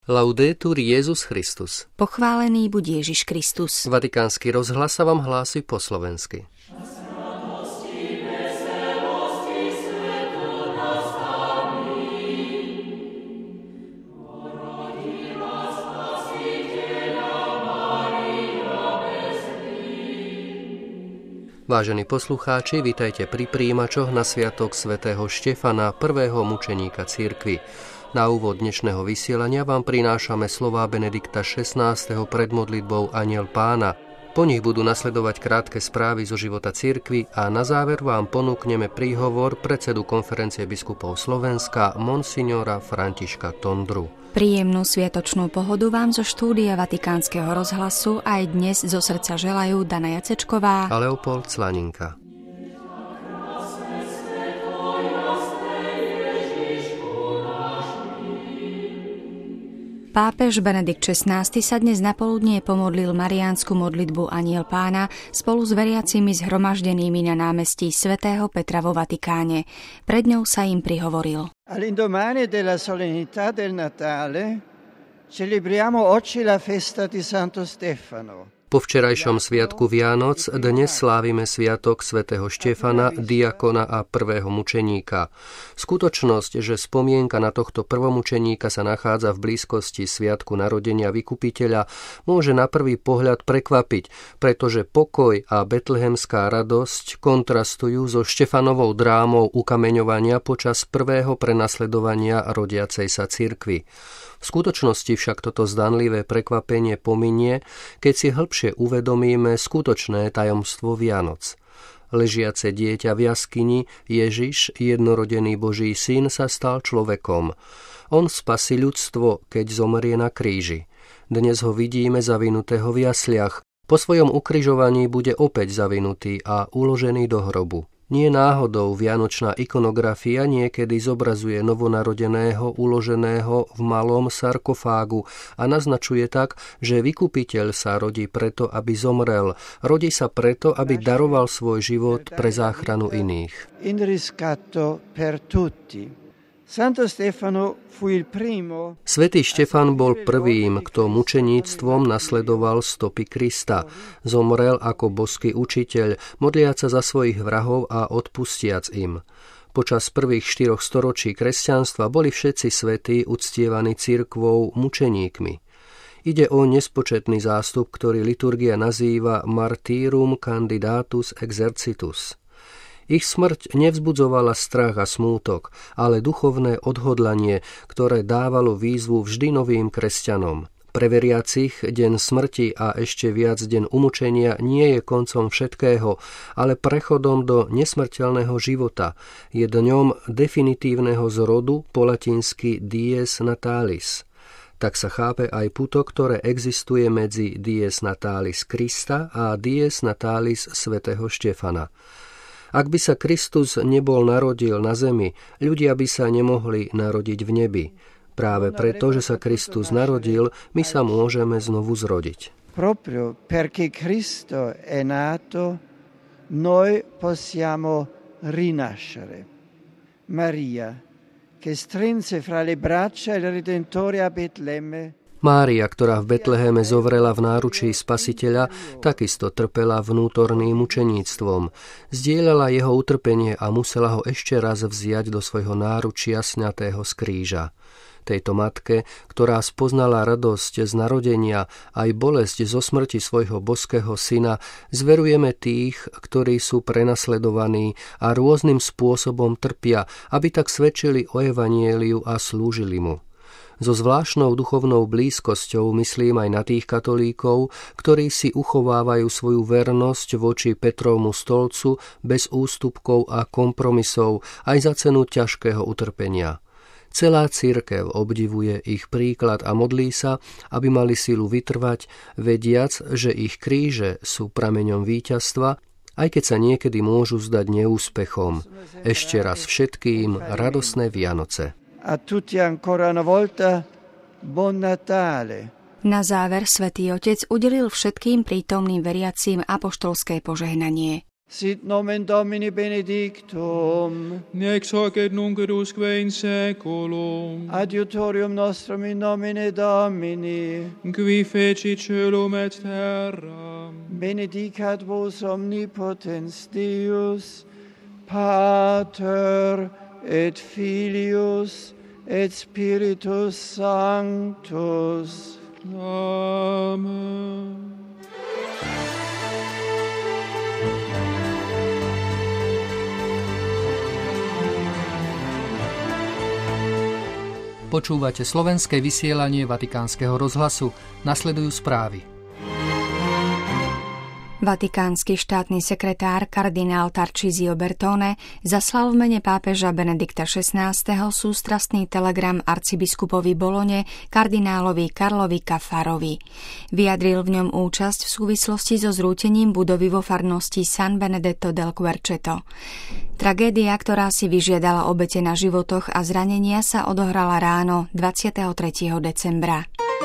Laudetur Jesus Christus. Pochválený buď Ježiš Kristus. Vatikánsky rozhlas sa vám hlási po slovensky. Vážení poslucháči, vitajte pri prijímačoch na sviatok svätého Štefana, prvého mučeníka cirkvi. Na úvod dnešného vysielania vám prinášame slová Benedikta XVI. Pred modlitbou Anjel Pána. Po nich budú nasledovať krátke správy zo života cirkvi a na záver vám ponúkneme príhovor predsedu Konferencie biskupov Slovenska monsignora Františka Tondru. Príjemnú sviatočnú pohodu vám zo štúdia Vatikánskeho rozhlasu aj dnes zo srdca želajú Dana Jacečková a Leopold Slaninka. Pápež Benedikt XVI. Sa dnes napoludnie pomodlil mariánsku modlitbu Anjel Pána spolu s veriacimi zhromaždenými na námestí svätého Petra vo Vatikáne. Pred ňou sa im prihovoril. All'indomani della solennità del Natale celebriamo oggi la festa di Santo Stefano. Po včerajšom sviatku Vianoc dnes slávime sviatok svätého Štefana, diakona a prvého mučeníka. Skutočnosť, že spomienka na tohto prvomučeníka sa nachádza v blízkosti sviatku narodenia Vykupiteľa, môže na prvý pohľad prekvapiť, pretože pokoj a betlehemská radosť kontrastujú so Štefanovou drámou ukameňovania počas prvého prenasledovania rodiacej sa cirkvi. V skutočnosti však toto zdanlivé prekvapenie pominie, keď si hĺbšie uvedomíme skutočné tajomstvo Vianoc. Ležiace dieťa v jaskyni, Ježiš, jednorodený Boží syn, sa stal človekom. On spasí ľudstvo, keď zomrie na kríži. Dnes ho vidíme zavinutého v jasliach. Po svojom ukrižovaní bude opäť zavinutý a uložený do hrobu. Nie náhodou vianočná ikonografia niekedy zobrazuje novonarodeného uloženého v malom sarkofágu a naznačuje tak, že Vykupiteľ sa rodí preto, aby zomrel. Rodí sa preto, aby daroval svoj život pre záchranu iných. Svätý Štefan bol prvým, kto mučeníctvom nasledoval stopy Krista. Zomrel ako boský učiteľ, modliac sa za svojich vrahov a odpustiac im. Počas prvých 4 storočí kresťanstva boli všetci svätí uctievaní cirkvou mučeníkmi. Ide o nespočetný zástup, ktorý liturgia nazýva Martyrum candidatus exercitus. Ich smrť nevzbudzovala strach a smútok, ale duchovné odhodlanie, ktoré dávalo výzvu vždy novým kresťanom. Pre veriacich deň smrti a ešte viac deň umučenia nie je koncom všetkého, ale prechodom do nesmrteľného života. Je dňom definitívneho zrodu, po latinsky dies natalis. Tak sa chápe aj puto, ktoré existuje medzi dies natalis Krista a dies natalis svätého Štefana. Ak by sa Kristus nebol narodil na zemi, ľudia by sa nemohli narodiť v nebi. Práve preto, že sa Kristus narodil, my sa môžeme znovu zrodiť. Proprio perché Cristo è nato, noi possiamo rinascere. Maria, che strinse fra le braccia il Redentore a Betlemme, Mária, ktorá v Betleheme zovrela v náručí Spasiteľa, takisto trpela vnútorným mučeníctvom. Zdieľala jeho utrpenie a musela ho ešte raz vziať do svojho náručia sňatého z kríža. Tejto matke, ktorá spoznala radosť z narodenia aj bolesť zo smrti svojho boského syna, zverujeme tých, ktorí sú prenasledovaní a rôznym spôsobom trpia, aby tak svedčili o evanjeliu a slúžili mu. So zvláštnou duchovnou blízkosťou myslím aj na tých katolíkov, ktorí si uchovávajú svoju vernosť voči Petrovmu stolcu bez ústupkov a kompromisov aj za cenu ťažkého utrpenia. Celá cirkev obdivuje ich príklad a modlí sa, aby mali silu vytrvať, vediac, že ich kríže sú prameňom víťazstva, aj keď sa niekedy môžu zdať neúspechom. Ešte raz všetkým radosné Vianoce. A tutti ancora una volta buon Natale. Na záver Svätý Otec udelil všetkým prítomným veriacím apoštolské požehnanie. Sit nomen Domini benedictum. Nec hoc et nunc et usque in saeculum. Adiutorium nostrum in nomine Domini. Qui feci caelum et terram. Benedicat vos omnipotens Deus, Pater et Filius et Spiritus Sanctus. Amen. Počúvate slovenské vysielanie Vatikánskeho rozhlasu. Nasledujú správy. Vatikánsky štátny sekretár kardinál Tarcísio Bertone zaslal v mene pápeža Benedikta XVI. Sústrastný telegram arcibiskupovi Bolone kardinálovi Karlovi Caffarovi. Vyjadril v ňom účasť v súvislosti so zrútením budovy vo farnosti San Benedetto del Querceto. Tragédia, ktorá si vyžiadala obete na životoch a zranenia, sa odohrala ráno 23. decembra.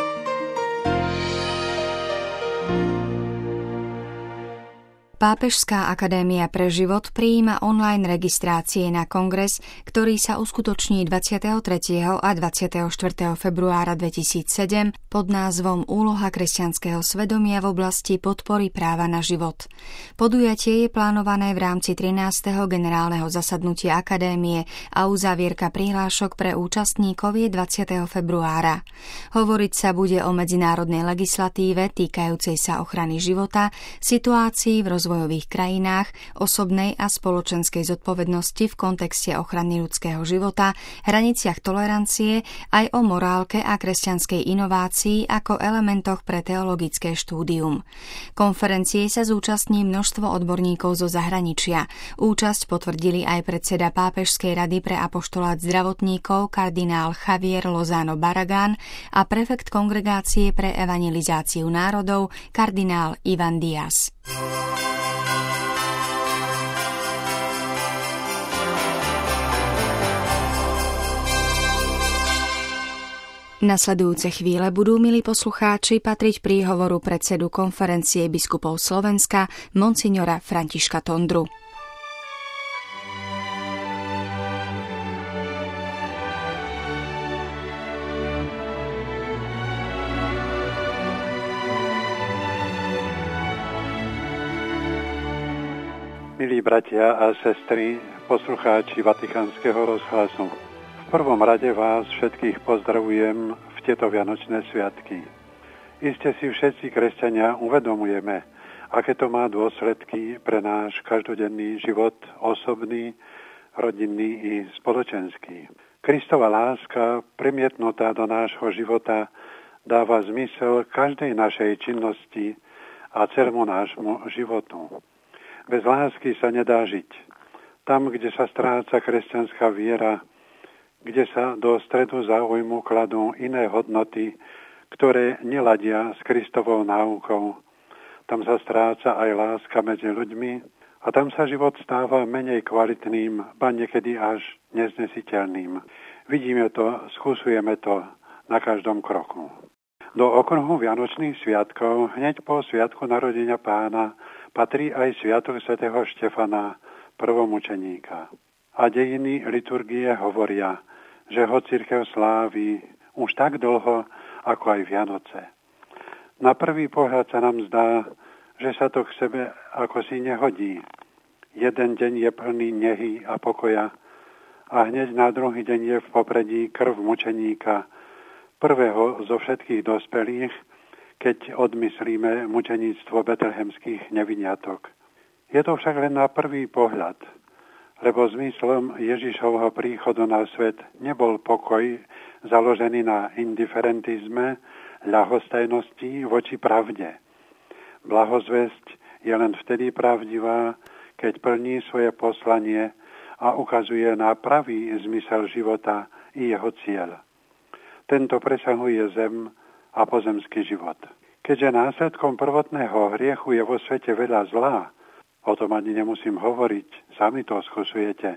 Pápežská akadémia pre život prijíma online registrácie na kongres, ktorý sa uskutoční 23. a 24. februára 2007 pod názvom Úloha kresťanského svedomia v oblasti podpory práva na život. Podujatie je plánované v rámci 13. generálneho zasadnutia akadémie a uzávierka prihlášok pre účastníkov je 20. februára. Hovoriť sa bude o medzinárodnej legislatíve týkajúcej sa ochrany života, situácii v rozvojových krajinách, osobnej a spoločenskej zodpovednosti v kontexte ochrany ľudského života, hraniciach tolerancie, aj o morálke a kresťanskej inovácii ako elementoch pre teologické štúdium. Konferencie sa zúčastní množstvo odborníkov zo zahraničia. Účasť potvrdili aj predseda Pápežskej rady pre apoštolát zdravotníkov kardinál Javier Lozano Barragán a prefekt kongregácie pre evangelizáciu národov kardinál Ivan Diaz. Nasledujúce chvíle budú, milí poslucháči, patriť príhovoru predsedu konferencie biskupov Slovenska monsignora Františka Tondru. Milí bratia a sestry, poslucháči Vatikánskeho rozhlasu. V prvom rade vás všetkých pozdravujem v tieto vianočné sviatky. Iste si všetci kresťania uvedomujeme, aké to má dôsledky pre náš každodenný život, osobný, rodinný i spoločenský. Kristova láska, premietnutá do nášho života, dáva zmysel každej našej činnosti a celému nášmu životu. Bez lásky sa nedá žiť. Tam, kde sa stráca kresťanská viera, kde sa do stredu záujmu kladú iné hodnoty, ktoré neladia s Kristovou náukou, tam sa stráca aj láska medzi ľuďmi a tam sa život stáva menej kvalitným, ba niekedy až neznesiteľným. Vidíme to, skúsujeme to na každom kroku. Do okruhu Vianočných sviatkov hneď po sviatku narodenia Pána patrí aj sviatok svätého Štefana, prvomučeníka. A dejiny liturgie hovoria, že ho cirkev slávi už tak dlho, ako aj Vianoce. Na prvý pohľad sa nám zdá, že sa to k sebe ako si nehodí. Jeden deň je plný nehy a pokoja a hneď na druhý deň je v popredí krv mučeníka, prvého zo všetkých dospelých, keď odmyslíme mučeníctvo betlehemských neviniatok. Je to však len na prvý pohľad, lebo zmyslom Ježišovho príchodu na svet nebol pokoj založený na indiferentizme, ľahostajnosti voči pravde. Blahozvesť je len vtedy pravdivá, keď plní svoje poslanie a ukazuje na pravý zmysel života i jeho cieľ. Tento presahuje zem a pozemský život. Keďže následkom prvotného hriechu je vo svete veľa zla, o tom ani nemusím hovoriť, sami to skúsujete.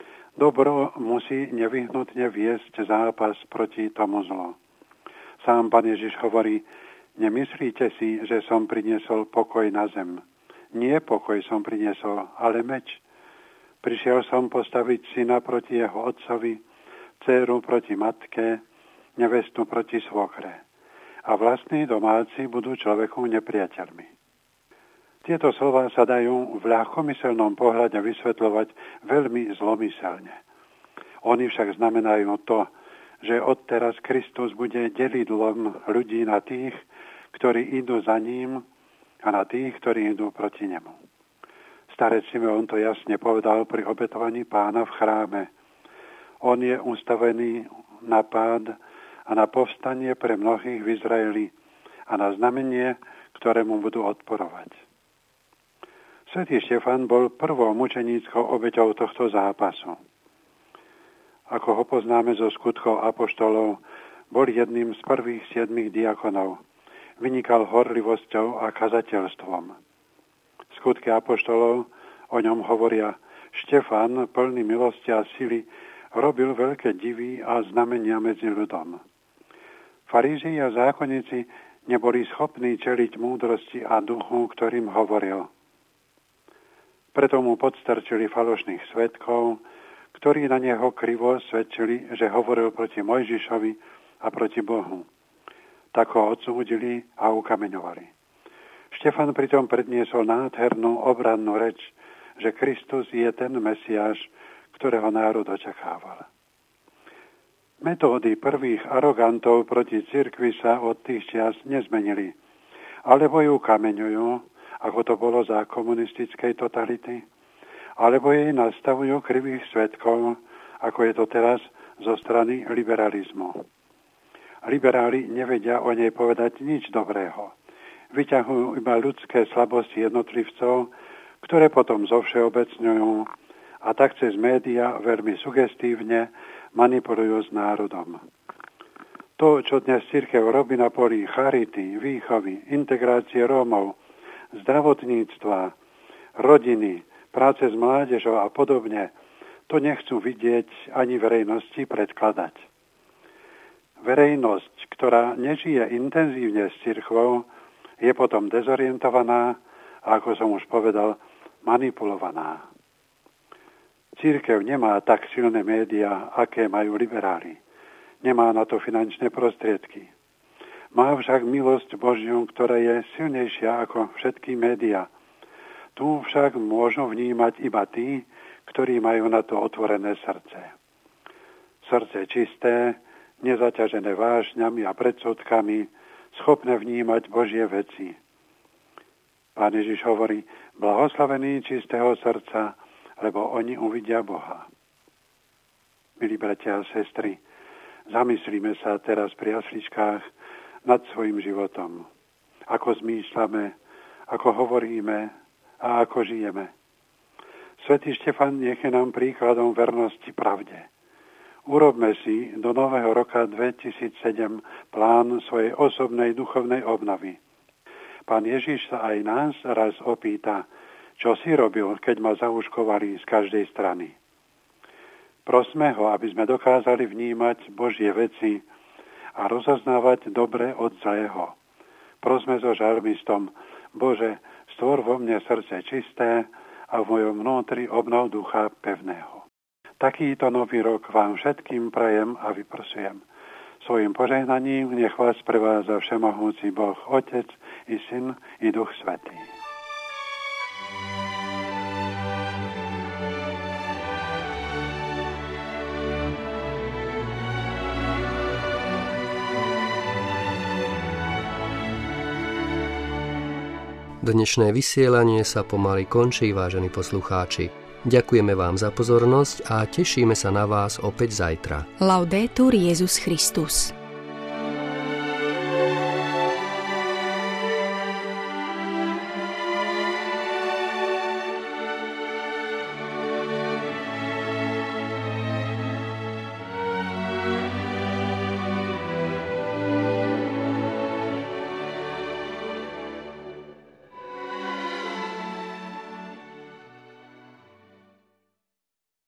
Dobro musí nevyhnutne viesť zápas proti tomu zlu. Sám Pán Ježiš hovorí, nemyslíte si, že som priniesol pokoj na zem. Nie pokoj som priniesol, ale meč. Prišiel som postaviť syna proti jeho otcovi, dcéru proti matke, nevestu proti svokre. A vlastní domáci budú človeku nepriateľmi. Tieto slová sa dajú v ľahkomyselnom pohľade vysvetľovať veľmi zlomyselne. Oni však znamenajú to, že odteraz Kristus bude delidlom ľudí na tých, ktorí idú za ním a na tých, ktorí idú proti nemu. Starec Simeon to jasne povedal pri obetovaní Pána v chráme. On je ustavený na pád a na povstanie pre mnohých v Izraeli a na znamenie, ktorému budú odporovať. Svätý Štefan bol prvou mučeníckou obeťou tohto zápasu. Ako ho poznáme zo skutkov apoštolov, bol jedným z prvých 7 diakonov. Vynikal horlivosťou a kazateľstvom. Skutky apoštolov o ňom hovoria: Štefan, plný milosti a sily, robil veľké divy a znamenia medzi ľudom. Farizei a zákonníci neboli schopní čeliť múdrosti a duchu, ktorým hovoril. Preto mu podstrčili falošných svedkov, ktorí na neho krivo svedčili, že hovoril proti Mojžišovi a proti Bohu. Tak ho odsúdili a ukameňovali. Štefan pritom predniesol nádhernú obrannú reč, že Kristus je ten Mesiáš, ktorého národ očakával. Metódy prvých arogantov proti cirkvi sa od tých čias nezmenili, alebo ju kameňujú, ako to bolo za komunistickej totality, alebo jej nastavujú krivých svedkov, ako je to teraz zo strany liberalizmu. Liberáli nevedia o nej povedať nič dobrého. Vyťahujú iba ľudské slabosti jednotlivcov, ktoré potom zovšeobecňujú a tak cez médiá veľmi sugestívne manipulujú s národom. To, čo dnes cirkev robí na poli charity, výchovy, integrácie Rómov, zdravotníctva, rodiny, práce s mládežou a podobne, to nechcú vidieť ani verejnosti predkladať. Verejnosť, ktorá nežije intenzívne s cirkvou, je potom dezorientovaná a, ako som už povedal, manipulovaná. Cirkev nemá tak silné médiá, aké majú liberáli. Nemá na to finančné prostriedky. Má však milosť Božiu, ktorá je silnejšia ako všetky médiá. Tu však môžu vnímať iba tí, ktorí majú na to otvorené srdce. Srdce čisté, nezaťažené vášňami a predsudkami, schopné vnímať Božie veci. Pán Ježiš hovorí: blahoslavení čistého srdca, lebo oni uvidia Boha. Milí bratia a sestry, zamyslíme sa teraz pri jasličkách nad svojim životom. Ako zmýšľame, ako hovoríme a ako žijeme. Svätý Štefan nech je nám príkladom vernosti pravde. Urobme si do nového roka 2007 plán svojej osobnej duchovnej obnovy. Pán Ježiš sa aj nás raz opýta, čo si robil, keď ma zauškovali z každej strany. Prosme ho, aby sme dokázali vnímať Božie veci a rozoznávať dobre od zlého. Prosme so žalmistom: Bože, stvor vo mne srdce čisté a v mojom vnútri obnov ducha pevného. Takýto nový rok vám všetkým prajem a vyprosujem. Svojim požehnaním nech vás prevádza všemohúci Boh, Otec i Syn i Duch Svätý. Dnešné vysielanie sa pomaly končí, vážení poslucháči. Ďakujeme vám za pozornosť a tešíme sa na vás opäť zajtra. Laudetur Jesus Christus.